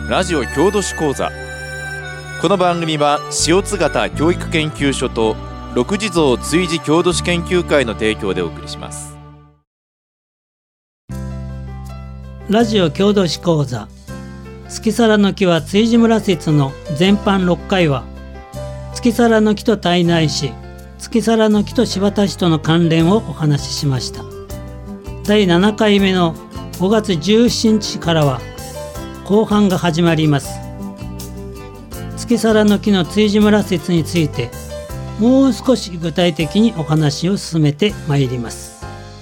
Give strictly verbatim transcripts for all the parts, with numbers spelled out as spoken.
ラジオ郷土史講座。この番組は塩津潟教育研究所と六地蔵追事郷土史研究会の提供でお送りします。 ラジオ郷土史講座、月皿の木は追事村説の全般ろっかいは、月皿の木と胎内市、月皿の木と柴田市との関連をお話ししました。だいななかいめのごがつじゅうしちにちからは後半が始まります。月皿の木の追事村説についてもう少し具体的にお話を進めてまいります。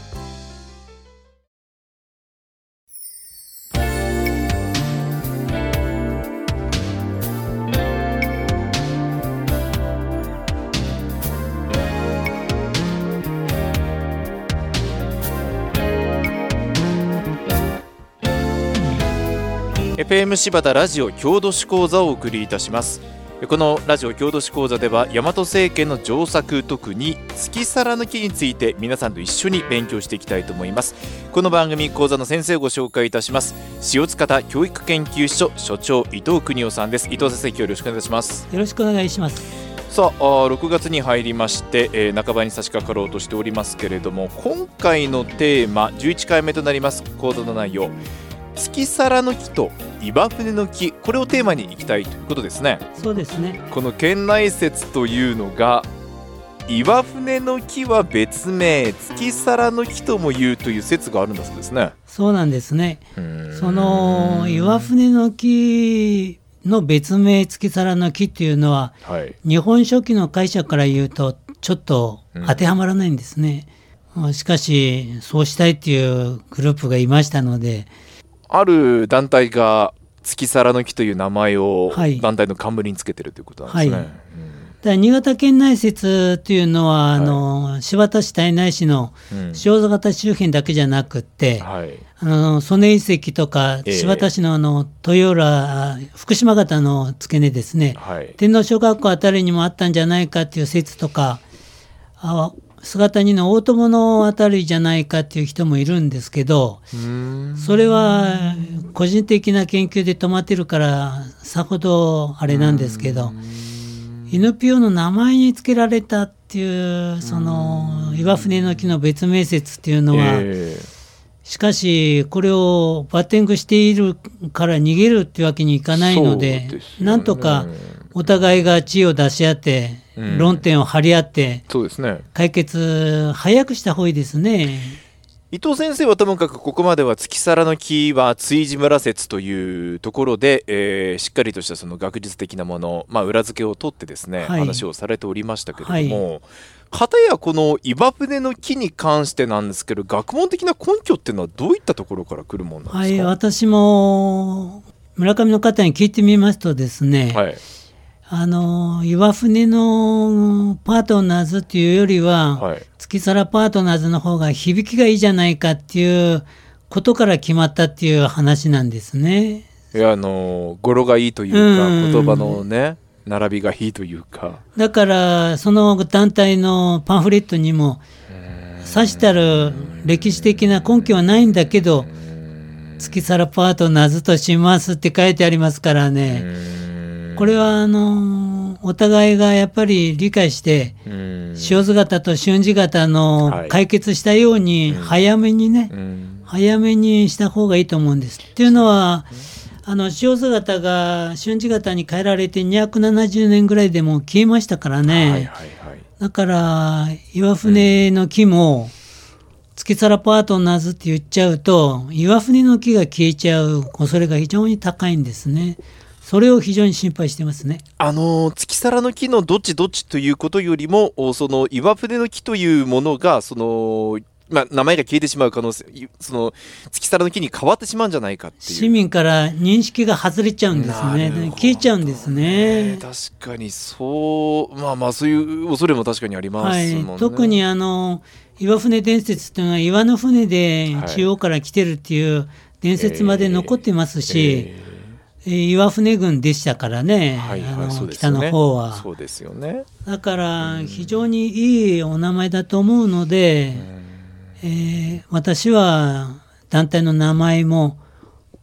エフエム 柴田ラジオ郷土史講座をお送りいたします。このラジオ郷土史講座では大和政権の上作、特に月皿の木について皆さんと一緒に勉強していきたいと思います。この番組講座の先生をご紹介いたします。塩津潟教育研究所所長伊藤邦夫さんです。伊藤先生、今日よろしくお願いします。 よろしくお願いします。 さあ、ろくがつに入りまして、えー、半ばに差し掛かろうとしておりますけれども、今回のテーマじゅういっかいめとなります講座の内容、月皿の木と岩船の木、これをテーマにいきたいということですね。 そうですね。 この県内説というのが、岩船の木は別名、月皿の木とも言うという説があるんだそうですね。 そうなんですね。その岩船の木の別名月皿の木っていうのは、はい、日本書紀の解釈から言うとちょっと当てはまらないんですね、うん、しかしそうしたいっていうグループがいましたので、 ある団体が月皿の木という名前を団体の冠につけてるということなんですね、はいはい、うん、 だから新潟県内説というのは、はい、あの柴田市胎内市の塩津潟周辺だけじゃなくって、うん、はい、あの曽根遺跡とか、えー、柴田市の、あの豊浦福島型の付け根ですね、はい、天皇小学校あたりにもあったんじゃないかという説とか、あ姿にの大友のあたりじゃないかっていう人もいるんですけど、それは個人的な研究で止まってるからさほどあれなんですけど、イヌピオの名前につけられたっていうその岩船の木の別名説っていうのは、えー、しかしこれをバッティングしているから逃げるっていうわけにいかないの で, で、ね、なんとかお互いが知恵を出し合って論点を張り合って、そうですね、解決早くした方がいいですね。 伊藤先生はともかくここまでは月皿の木は追事村説というところで、えー、しっかりとしたその学術的なもの、まあ、裏付けを取ってですね、はい、話をされておりましたけれども、はい、かたやこの岩船の木に関してなんですけど、学問的な根拠っていうのはどういったところから来るものなんですか？ はい、私も村上の方に聞いてみますとですね、はい、あの岩船のパートナーズっていうよりは、はい、月皿パートナーズの方が響きがいいじゃないかっていうことから決まったっていう話なんですね。 いや、あの語呂がいいというか、うん、言葉のね並びがいいというか、 だからその団体のパンフレットにもさしたる歴史的な根拠はないんだけど、月皿パートナーズとしますって書いてありますからね。これはあのお互いがやっぱり理解して塩津型と春次型の解決したように早めにね、早めにした方がいいと思うんです。っていうのはあの塩津型が春次型に変えられてにひゃくななじゅうねんぐらいでもう消えましたからね、はいはいはい、だから岩船の木も月皿パートナーズって言っちゃうと岩船の木が消えちゃう恐れが非常に高いんですね。それを非常に心配してますね。 あの月皿の木のどっちどっちということよりも、その岩船の木というものがその、まあ、名前が消えてしまう可能性、その月皿の木に変わってしまうんじゃないかっていう、 市民から認識が外れちゃうんですね。消えちゃうんですね。 確かにそう、まあまあそういう恐れも確かにありますもんね、 はい、特にあの岩船伝説っていうのは岩の船で中央から来てるっていう伝説まで残ってますし、はい、えーえー岩船郡でしたからね、はいはい、あのそうですよね、北の方は。 そうですよね。 だから非常にいいお名前だと思うので、えー、私は団体の名前も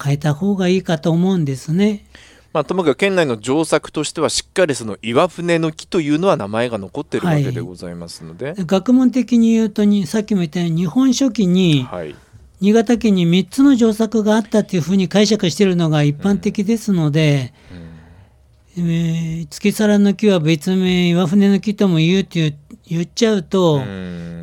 変えた方がいいかと思うんですね。 まあ、ともかく県内の上作としてはしっかりその岩船の木というのは名前が残っているわけでございますので、はい、 学問的に言うとにさっきも言ったように日本書紀に、はい、新潟県にみっつの上作があったというふうに解釈しているのが一般的ですので、うんうん、えー、月皿の木は別名岩船の木とも言うという言っちゃうと、うん、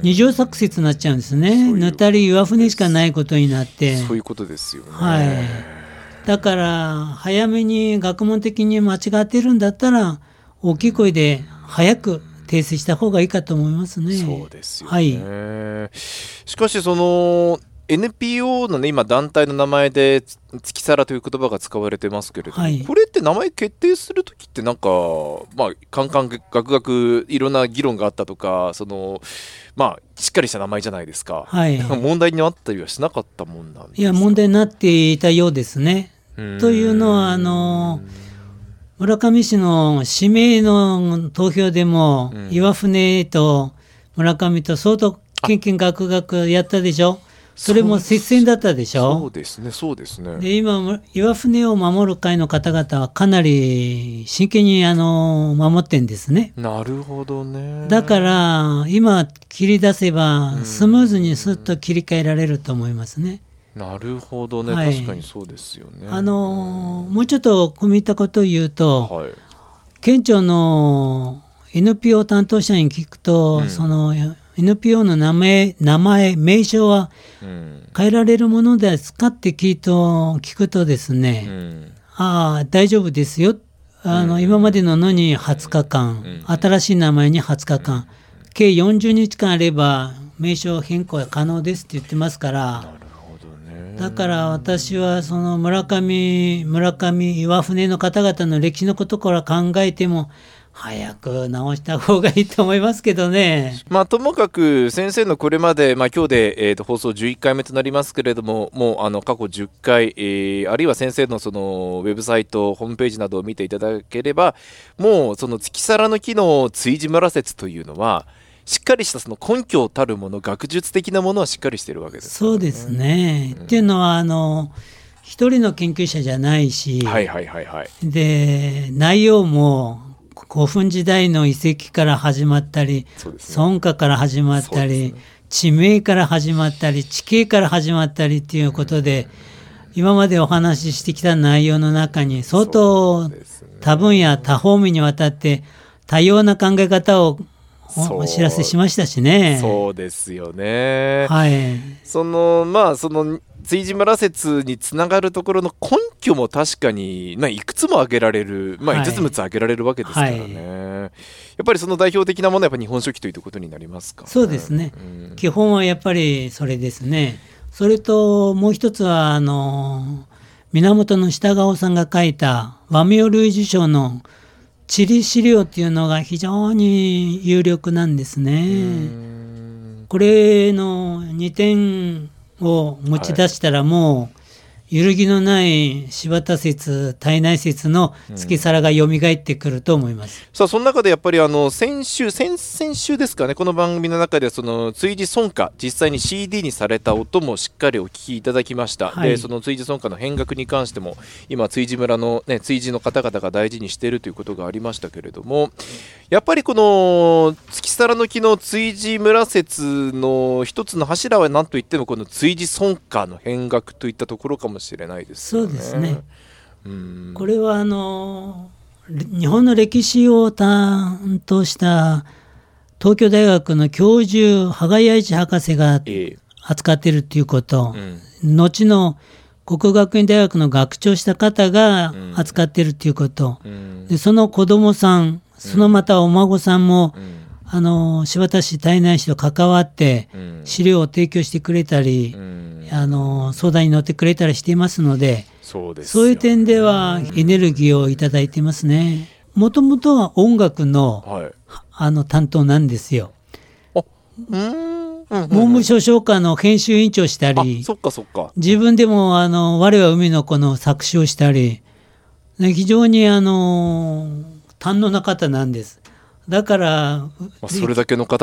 二条作説になっちゃうんですね。ぬたり岩船しかないことになって、 そういうことですよね。 はい、だから早めに学問的に間違ってるんだったら大きい声で早く訂正した方がいいかと思いますね。 そうですよね、はい、しかしその エヌピーオー の、ね、今団体の名前で月皿という言葉が使われてますけれども、はい、これって名前決定するときってなんか、まあ、カンカンガクガクいろんな議論があったとか、そのまあ、しっかりした名前じゃないですか、はい、問題になったりはしなかったもんなんですか？ いや、問題になっていたようですね。というのはあの村上市の指名の投票でも、うん、岩船と村上と相当ケンケンガクガクやったでしょ。それも接戦だったでしょ。 そうですね、そうですね。 で今岩船を守る会の方々はかなり真剣にあの守ってんですね。 なるほどね。 だから今切り出せばスムーズにスッと切り替えられると思いますね。 なるほどね、はい、確かにそうですよね。 あのもうちょっと込み入ったことを言うと、はい、県庁の エヌピーオー 担当者に聞くと、うん、その エヌピーオー の名前、名前名称は変えられるものですかって聞いと聞くとですね、うん、ああ大丈夫ですよ、あの、うん、今までののにはつかかん、うん、新しい名前にはつかかん、うん、計よんじゅうにちかんあれば名称変更は可能ですって言ってますから。だから私はその村上、村上岩船の方々の歴史のことから考えても早く直した方がいいと思いますけどね。 まあ、ともかく先生のこれまで、まあ、今日で、えー、と放送じゅういっかいめとなりますけれども、もうあの過去じゅっかい、えー、あるいは先生のそのウェブサイトホームページなどを見ていただければ、もうその月皿の木の対馬村説というのはしっかりしたその根拠たるもの、学術的なものはしっかりしているわけです、ね、 そうですね、うん、っていうのはあの一人の研究者じゃないし、 はいはいはいはい、 で内容も古墳時代の遺跡から始まったり、尊家から始まったり、ね、地名から始まったり地形から始まったりということで、うん、今までお話ししてきた内容の中に相当、ね、多分野多方面にわたって多様な考え方をお知らせしましたしね。 そうですよね、 はい、 そのまあその対馬村説につながるところの根拠も確かに、まあ、いくつも挙げられる、まあ、いつつむつ挙げられるわけですからね、はいはい、やっぱりその代表的なものはやっぱり日本書紀ということになりますか、ね、 そうですね、うん、基本はやっぱりそれですね。それともう一つはあの源下川さんが書いた和名類似書の地理資料っていうのが非常に有力なんですね。これのにてんを持ち出したらもう揺るぎのない柴田説、胎内説の月皿が蘇ってくると思います、 うん、さあその中でやっぱりあの先週先々週ですかね、この番組の中でその追事尊家実際に シーディー にされた音もしっかりお聞きいただきました、はい、でその追事尊家の変額に関しても今追事村の、ね、追事の方々が大事にしているということがありましたけれども、やっぱりこの月皿の木の追事村説の一つの柱は何といってもこの追事尊家の変額といったところかもしれないですよね。 そうですね、うん、これはあの日本の歴史を担当した東京大学の教授羽賀一博士が扱っているということ、ええ、うん、後の国学院大学の学長した方が扱っているということ、うん、でその子供さん、そのまたお孫さんも、うん、あの柴田市胎内市と関わって資料を提供してくれたり、うん、あの相談に乗ってくれたりしていますので、 そうですよね、 そういう点ではエネルギーをいただいていますね。もともとは音楽の、はい、あの担当なんですよ。あ、うーん文部省唱歌の編集委員長したり、 そっかそっか、 自分でもあの我は海の子の作詞をしたり、非常にあの堪能な方なんです。だから、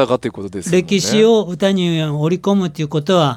まあ、それだけの方がということですよね。 歴史を歌に織り込むということは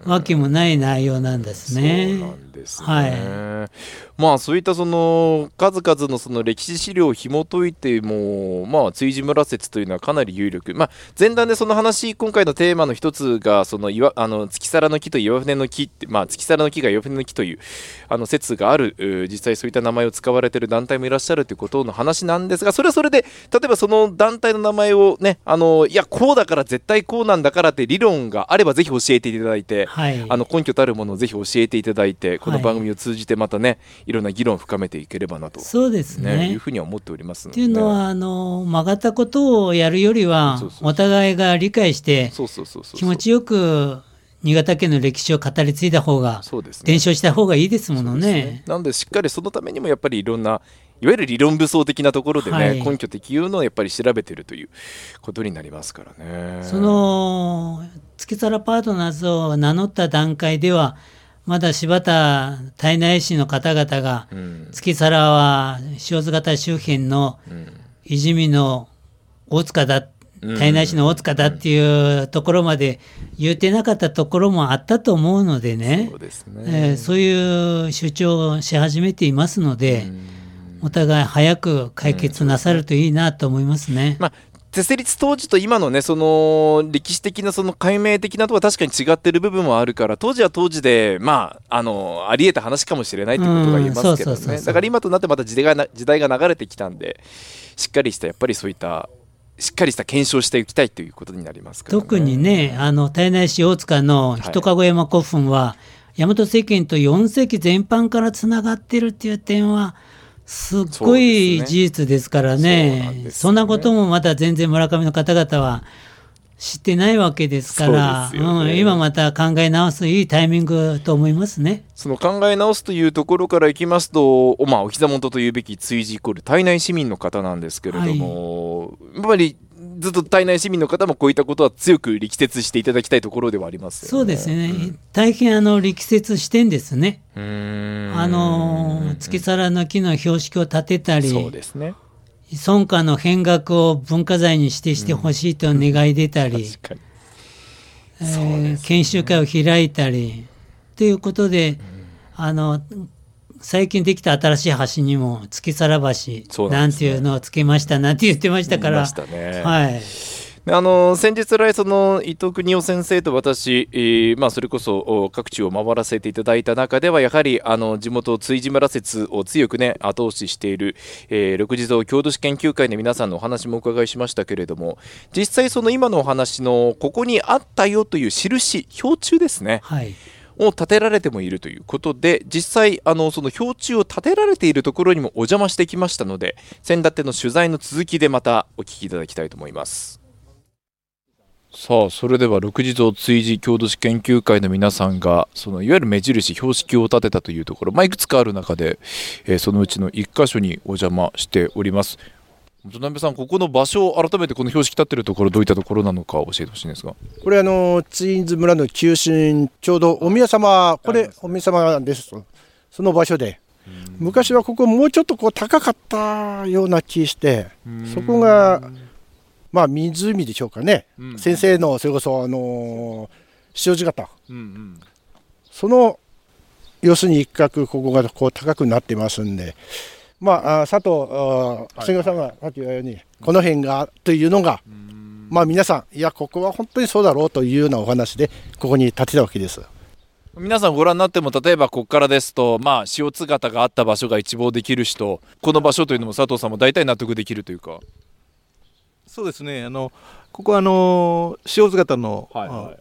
わけもない内容なんですね。 そうなんですね。 はい、 まあそういったその数々のその歴史資料を紐解いても、まあ築地村説というのはかなり有力。まあ前段でその話、今回のテーマの一つがその岩あの月皿の木と岩船の木って、まあ月皿の木が岩船の木というあの説がある、実際そういった名前を使われている団体もいらっしゃるということの話なんですが、それはそれで例えばその団体の名前をね、あのいやこうだから絶対こうなんだからって理論があればぜひ教えていただいて、 はい、 あの根拠とあるものをぜひ教えていただいて、この番組を通じてまたね、いろんな議論を深めていければなと、 そうですね、 いうふうには思っておりますので、 ね。っていうのはあの曲がったことをやるよりはお互いが理解して気持ちよく新潟県の歴史を語り継いだ方が、伝承した方がいいですもの ね, ねなのでしっかりそのためにもやっぱりいろんないわゆる理論武装的なところでね、はい、根拠的いうのをやっぱり調べているということになりますからね。 その月皿パートナーズを名乗った段階ではまだ柴田胎内市の方々が、うん、月皿は塩津潟周辺のいじみの大塚だ、胎内市の大塚だっていうところまで言ってなかったところもあったと思うのでね、そうですね、えー、そういう主張をし始めていますので、うん、お互い早く解決なさるといいなと思いますね。 うん、まあ設立当時と今のね、その歴史的なその解明的なとは確かに違っている部分もあるから、当時は当時でまああのあり得た話かもしれないということが言えますけどね。だから今となってまた時代が時代が流れてきたんで、しっかりしたやっぱりそういったしっかりした検証していきたいということになりますからね。 特にね、あの胎内市大塚の一籠山古墳は、はい、大和政権とよん世紀全般からつながってるっていう点はすっごい事実ですから ね, そ, ねそんなこともまだ全然村上の方々は知ってないわけですから、ね、うん、今また考え直すいいタイミングと思いますね。 その考え直すというところからいきますと、まあ、お膝元というべき追事イコール胎内市民の方なんですけれども、はい、やっぱりずっと胎内市民の方もこういったことは強く力説していただきたいところではありますよね。 そうですね、うん、大変あの力説してんですね。うーん、あの月皿の木の標識を立てたり、 そうですね、 村家の変額を文化財に指定してほしいと願い出たり、うん、確かに、えーね、研修会を開いたりということで、うん、あの最近できた新しい橋にも月皿橋なんていうのをつけましたなんて言ってましたから、ね、はい、 あの先日来その伊藤邦夫先生と私、えーまあ、それこそ各地を回らせていただいた中では、やはりあの地元築地村説を強くね後押ししている、えー、六地蔵郷土史研究会の皆さんのお話もお伺いしましたけれども、実際その今のお話のここにあったよという印、標柱ですね、はい、を立てられてもいるということで、実際あのその標柱を立てられているところにもお邪魔してきましたので、先立ての取材の続きでまたお聞きいただきたいと思います。さあ、それでは六地蔵築地郷土史研究会の皆さんがそのいわゆる目印標識を立てたというところ、まあ、いくつかある中で、えー、そのうちのいっ箇所にお邪魔しております。渡辺さん、ここの場所を改めてこの標識立っているところどういったところなのか教えてほしいんですが。 これあのツインズ村の中心、ちょうどお宮様、これお宮様です。その場所で昔はここもうちょっとこう高かったような気して、そこがまあ湖でしょうかね、うん、先生のそれこそあの塩地潟、うんうん、その要するに一角ここがこう高くなってますんで、まあ、佐藤千賀さんがさっき言ったように、この辺がというのが、まあ、皆さんいやここは本当にそうだろうというようなお話でここに建てたわけです。 皆さんご覧になっても、例えばここからですと、まあ、塩津潟があった場所が一望できる人、この場所というのも佐藤さんも大体納得できるというか。 そうですね、あのここはあの塩津潟の、はいはい、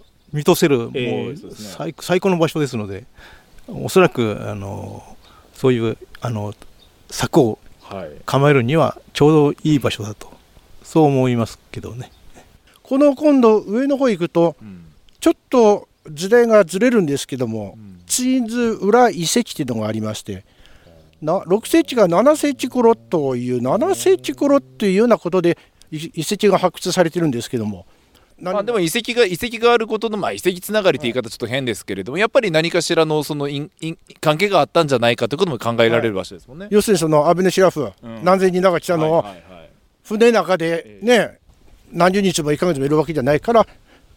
見通せる、もう、えー、そうですね、最, 最高の場所ですので、おそらくあのそういうあの柵を構えるにはちょうどいい場所だと、そう思いますけどね。 この今度上の方行くと、うん、ちょっと時代がずれるんですけども、うん、ツインズ裏遺跡というのがありまして、なろく世紀がなな世紀頃というなな世紀頃というようなことで遺跡が発掘されてるんですけども、 まあ、でも遺跡が遺跡があることの、まあ、遺跡つながりという言い方ちょっと変ですけれども、やっぱり何かしらのその因因関係があったんじゃないかということも考えられる場所ですもんね、はい、 要するにそのアベネシラフ、うん、何千人が来たのを、はいはいはい、船の中でね、えー、何十日もいっかげつもいるわけじゃないから、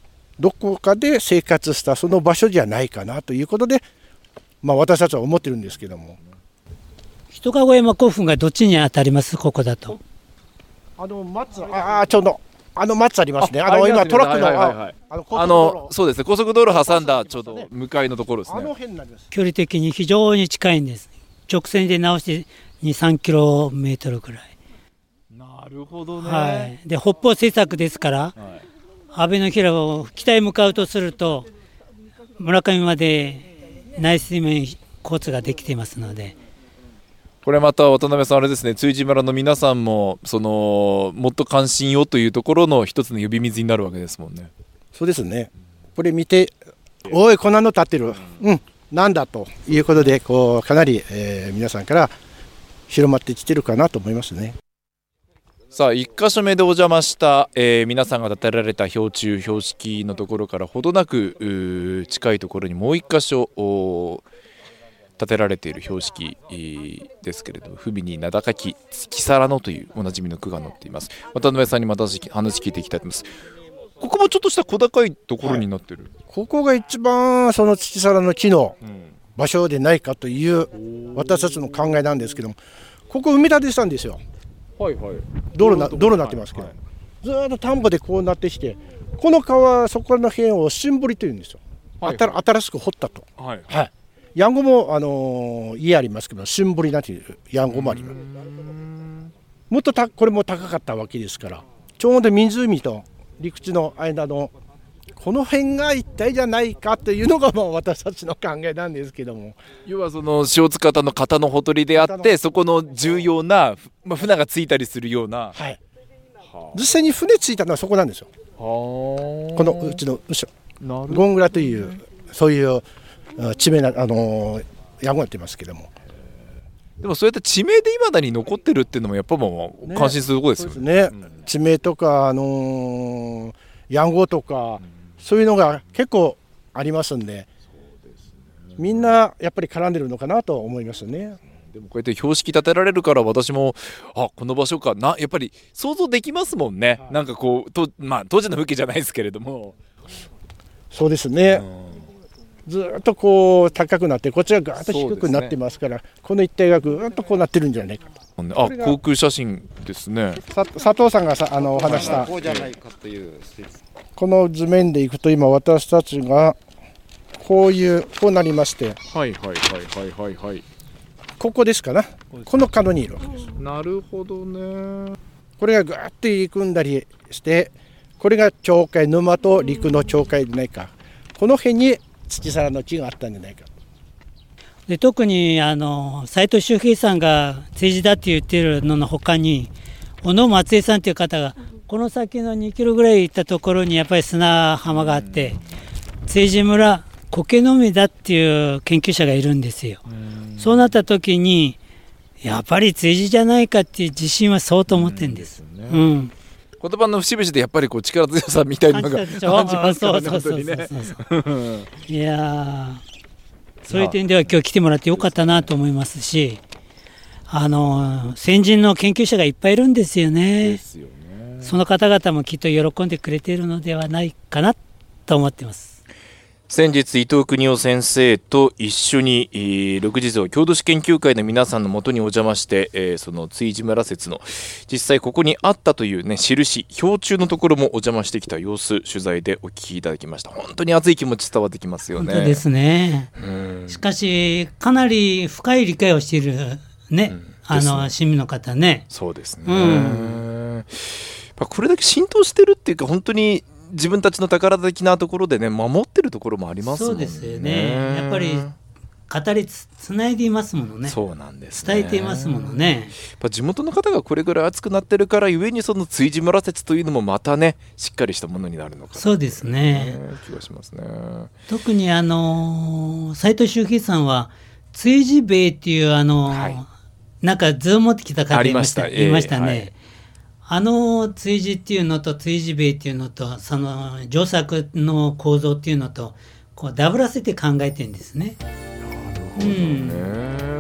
どこかで生活したその場所じゃないかなということで、まあ、私たちは思ってるんですけども。 人籠山古墳がどっちに当たります？ここだとあの松、ああちょうどあの松ありますね。あの今トラックの、 はいはいはい、あのあのそうですね、高速道路挟んだちょうど向かいのところですね。 あの辺になります。 距離的に非常に近いんです。直線で直してに、さんキロメートルぐらい。 なるほどね。 はい、で北方政策ですから、はい、安倍の平を北へ向かうとすると村上まで内水面交通ができていますので。 これまた渡辺さんあれですね、築地村の皆さんもそのもっと関心をというところの一つの呼び水になるわけですもんね。 そうですね。これ見て、おいこんなの立ってる、うん、なんだということでこうかなり、えー、皆さんから広まってきてるかなと思いますね。 さあいっか所目でお邪魔した、えー、皆さんが建てられた標柱標識のところからほどなく近いところにもういっか所建てられている標識ですけれども、文に名高き月皿のというおなじみの句が載っています。渡辺さんにまた話聞いていきたいと思います。ここもちょっとした小高いところになってる、はい、 ここが一番その月皿の木の場所でないかという私たちの考えなんですけども、ここ埋め立てしたんですよ。はいはい、道路な道路になってますけど、はいはい、ずっと田んぼでこうなってきて、この川そこら辺を新堀というんですよ、はいはい、新しく掘ったと、はいはい、やんごも、あのー、家ありますけど新堀なんていうやんごもあります。もっとたこれも高かったわけですから、ちょうど湖と陸地の間のこの辺が一体じゃないかというのがまあ私たちの考えなんですけども、 要はその塩塚方の方のほとりであって、そこの重要な、まあ、船がついたりするような、はい、 実際に船ついたのはそこなんですよ。このうちの後ろゴングラというそういう地名な、あのー、やんごやってますけども、 でもそうやって地名でいまだに残ってるっていうのもやっぱもう感心するところですよね。 ね、うん、地名とか、あのー、やんごとか、うん、そういうのが結構ありますんで、みんなやっぱり絡んでるのかなと思いますね。 でもこうやって標識立てられるから私もあこの場所かなやっぱり想像できますもんね、はい、なんかこうと、まあ、当時の風景じゃないですけれども。 そうですね、うん、ずっとこう高くなってこっちがガーッと低くなってますから、ね、この一帯がぐーっとこうなってるんじゃないかと。 あ航空写真ですね。 佐藤さんがさあのお話したこうじゃないかというこの図面でいくと今私たちがこういうこうなりまして、はいはいはいはいはいはい、ここですかな、この角にいるわけです。 なるほどね。 これがガーッと入り組んだりして、これが境界、沼と陸の境界でないか、この辺に土皿の木があったんじゃないか。 で特にあの斉藤周平さんが政治だって言っているのの他に小野松江さんという方がこの先のにキロぐらい行ったところにやっぱり砂浜があって、築地村苔のみだっていう研究者がいるんですよ。うそうなった時にやっぱり築地じゃないかっていう自信は相当持ってるんです。うんですね、うん、 言葉の節々でやっぱりこう力強さみたいなのが感じますからね。 いやそういう点では今日来てもらってよかったなと思いますし、あの先人の研究者がいっぱいいるんですよね。ですよね。その方々もきっと喜んでくれているのではないかなと思っています。 先日伊藤邦夫先生と一緒に六地蔵郷土史研究会の皆さんのもとにお邪魔して、えー、その築地村説の実際ここにあったというね印標柱のところもお邪魔してきた様子取材でお聞きいただきました。本当に熱い気持ち伝わってきますよね。 本当ですね。うんしかしかなり深い理解をしているね、うん、あの市民の方ね。 そうですね、うん、これだけ浸透してるっていうか本当に自分たちの宝的なところでね守ってるところもありますもんね。 そうですよね。やっぱり語りつつないでいますものね。 そうなんですね。 伝えていますものね。 やっぱ地元の方がこれぐらい熱くなってるからゆえにその築地村説というのもまたねしっかりしたものになるのかな、ね、 そうですね。 気がしますね。 特にあの斉藤周平さんは築地兵衛っていうあの、はい、なんか図を持ってきた方いました、いましたね。はい、あの築地っていうのと築地兵衛っていうのとその上作の構造っていうのとこうダブらせて考えてるんですね。うん、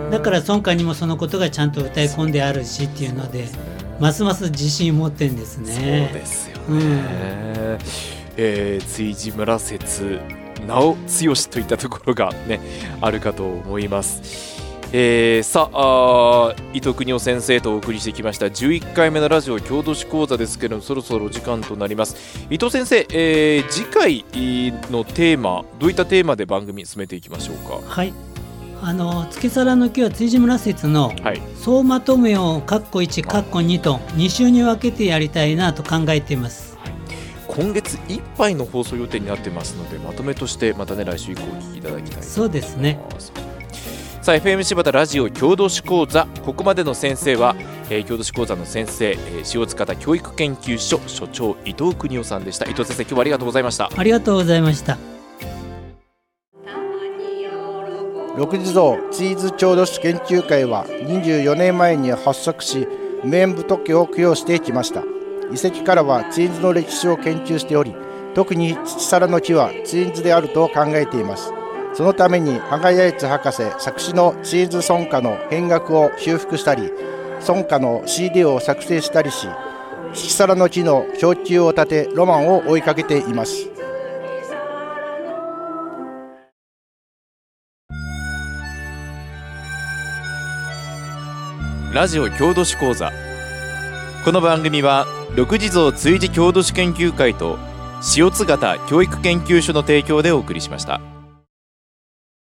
だから村歌にもそのことがちゃんと歌い込んであるしっていうのでますます自信を持ってるんですね。 そうですよね、 えー、築地村説なお強しといったところが、ね、あるかと思います。えー、さあ、あ伊藤邦夫先生とお送りしてきましたじゅういっかいめのラジオ郷土史講座ですけれども、そろそろお時間となります。伊藤先生、えー、次回のテーマ、どういったテーマで番組進めていきましょうか。 はい、あの月皿の木は築地村説の総まとめをカッコいちカッコにとに週に分けてやりたいなと考えています。 はい、今月いっぱいの放送予定になってますので、まとめとしてまたね来週以降お聞きいただきたいと思います。 そうですね。 さあ エフエム 柴田ラジオ郷土史講座、ここまでの先生は、えー、郷土史講座の先生、えー、塩塚田教育研究所所長伊藤邦夫さんでした。伊藤先生、今日はありがとうございました。 ありがとうございました。 六地蔵チーズ郷土史研究会はにじゅうよねんまえに発足し、面部特許を供養してきました。遺跡からはチーズの歴史を研究しており、特に土皿の木はチーズであると考えています。そのために羽賀八重博士作詞のチーズ村歌の編楽を修復したり、村歌の シーディー を作成したりし、土皿の木の供給を立てロマンを追いかけています。 ラジオ郷土史講座、この番組は六地蔵築地郷土史研究会と塩津潟教育研究所の提供でお送りしました。